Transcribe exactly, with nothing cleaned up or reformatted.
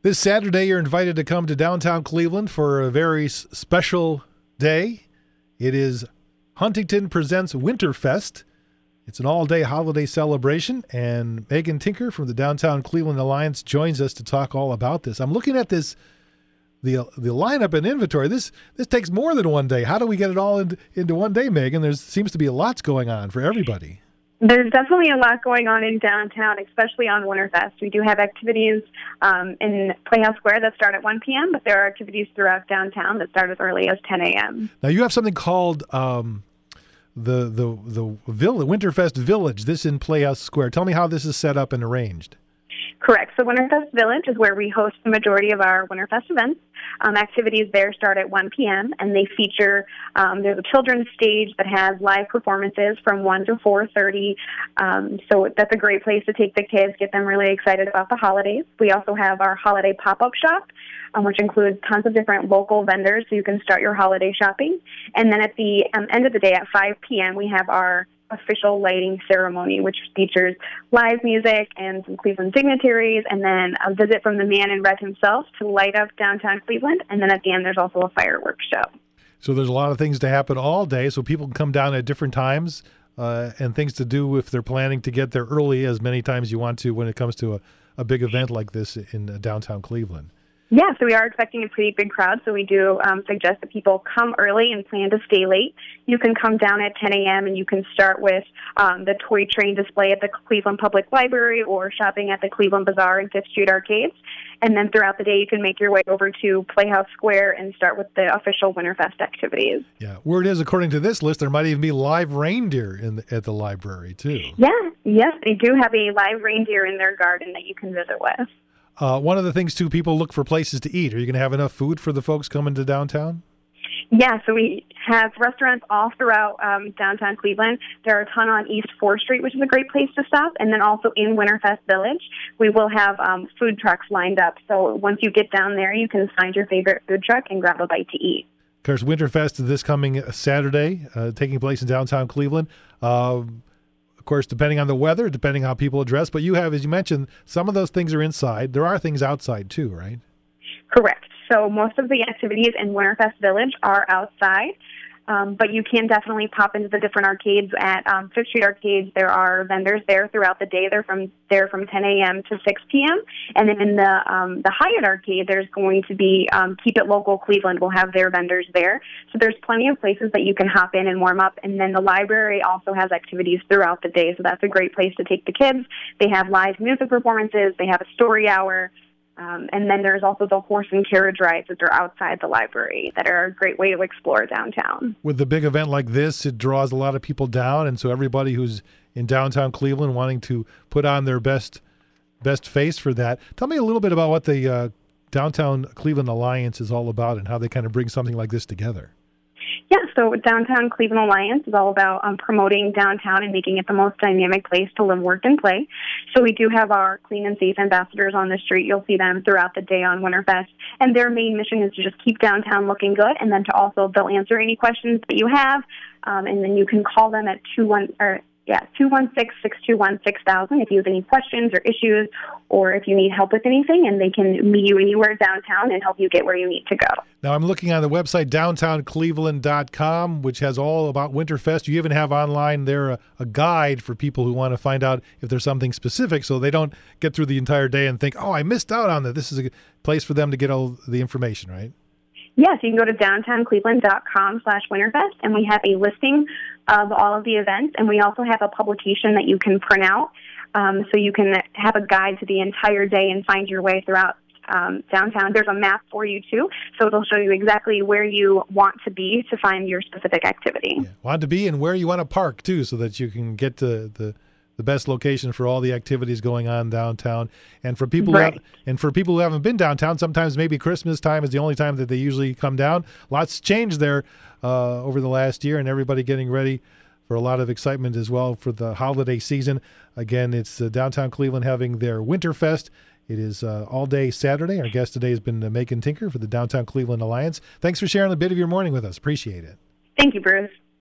This Saturday, you're invited to come to downtown Cleveland for a very s- special day. It is Huntington Presents Winterfest. It's an all-day holiday celebration, and Megan Tinker from the Downtown Cleveland Alliance joins us to talk all about this. I'm looking at this, the the lineup and inventory. This this takes more than one day. How do we get it all into, into one day, Megan? There seems to be lots going on for everybody. There's definitely a lot going on in downtown, especially on Winterfest. We do have activities um, in Playhouse Square that start at one p.m., but there are activities throughout downtown that start as early as ten a.m. Now, you have something called um, the the the Vill- Winterfest Village, this in Playhouse Square. Tell me how this is set up and arranged. Correct. So Winterfest Village is where we host the majority of our Winterfest events. Um, activities there start at one p.m. and they feature, um, there's a children's stage that has live performances from one to four thirty. Um, so that's a great place to take the kids, get them really excited about the holidays. We also have our holiday pop-up shop, um, which includes tons of different local vendors so you can start your holiday shopping. And then at the um, end of the day at five p.m., we have our official lighting ceremony, which features live music and some Cleveland dignitaries, and then a visit from the man in red himself to light up downtown Cleveland. And then at the end, there's also a fireworks show. So there's a lot of things to happen all day, so people can come down at different times uh, and things to do if they're planning to get there early as many times you want to when it comes to a, a big event like this in uh, downtown Cleveland. Yeah, so we are expecting a pretty big crowd, so we do um, suggest that people come early and plan to stay late. You can come down at ten a.m. and you can start with um, the toy train display at the Cleveland Public Library or shopping at the Cleveland Bazaar and Fifth Street Arcades. And then throughout the day, you can make your way over to Playhouse Square and start with the official Winterfest activities. Yeah, word is, according to this list, there might even be live reindeer in the, at the library, too. Yeah, yes, they do have a live reindeer in their garden that you can visit with. Uh, one of the things, too, people look for places to eat. Are you going to have enough food for the folks coming to downtown? Yeah, so we have restaurants all throughout um, downtown Cleveland. There are a ton on East fourth Street, which is a great place to stop. And then also in Winterfest Village, we will have um, food trucks lined up. So once you get down there, you can find your favorite food truck and grab a bite to eat. Of course, Winterfest is this coming Saturday, uh, taking place in downtown Cleveland. Uh, Of course, depending on the weather, depending on how people dress. But you have, as you mentioned, some of those things are inside. There are things outside, too, right? Correct. So most of the activities in Winterfest Village are outside, um, but you can definitely pop into the different arcades at um, Fifth Street Arcades. There are vendors there throughout the day. They're from there from ten a.m. to six p.m. And then in the um, the Hyatt Arcade, there's going to be um, Keep It Local Cleveland will have their vendors there. So there's plenty of places that you can hop in and warm up. And then the library also has activities throughout the day, so that's a great place to take the kids. They have live music performances. They have a story hour. Um, and then there's also the horse and carriage rides that are outside the library that are a great way to explore downtown. With a big event like this, it draws a lot of people down, and so everybody who's in downtown Cleveland wanting to put on their best best face for that. Tell me a little bit about what the uh, Downtown Cleveland Alliance is all about and how they kind of bring something like this together. Yeah, so Downtown Cleveland Alliance is all about um, promoting downtown and making it the most dynamic place to live, work, and play. So we do have our clean and safe ambassadors on the street. You'll see them throughout the day on Winterfest. And their main mission is to just keep downtown looking good, and then to also, they'll answer any questions that you have. Um, and then you can call them at two one or Yeah, two one six, six two one, six thousand if you have any questions or issues or if you need help with anything, and they can meet you anywhere downtown and help you get where you need to go. Now, I'm looking on the website, downtown cleveland dot com, which has all about Winterfest. You even have online there a, a guide for people who want to find out if there's something specific so they don't get through the entire day and think, oh, I missed out on that. This is a place for them to get all the information, right? Yes, you can go to downtown cleveland dot com slash winterfest, and we have a listing of all of the events, and we also have a publication that you can print out, um, so you can have a guide to the entire day and find your way throughout um, downtown. There's a map for you, too, so it'll show you exactly where you want to be to find your specific activity. Yeah. Want to be and where you want to park, too, so that you can get to the the best location for all the activities going on downtown. And for people right. who have, and for people who haven't been downtown, sometimes maybe Christmas time is the only time that they usually come down. Lots changed there uh, over the last year, and everybody getting ready for a lot of excitement as well for the holiday season. Again, it's uh, downtown Cleveland having their Winterfest. It is uh, all day Saturday. Our guest today has been uh, Megan Tinker for the Downtown Cleveland Alliance. Thanks for sharing a bit of your morning with us. Appreciate it. Thank you, Bruce.